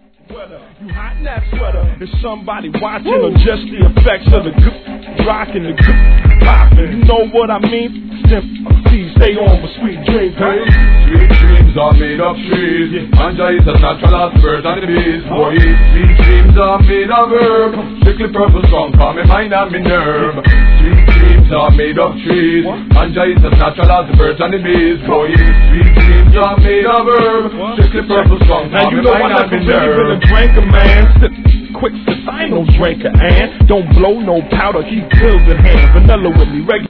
You hot in that sweater? Is somebody watching or just the effects of the good rockin' the good poppin'? You know what I mean? Stay on for sweet dreams, hey. Sweet dreams are made of trees. Ganja is as natural as birds and the bees. Boy, sweet dreams are made of herb. Strictly purple strong, calm my mind and my nerve. Sweet dreams are made of trees. Ganja is as natural as the birds and the bees. Boy, sweet dreams are made of herb. Strictly purple strong, calm my mind and my nerve. Drinker, man, quick, I ain't no drinker, and don't blow no powder, keep pills in hand, vanilla with me, regular.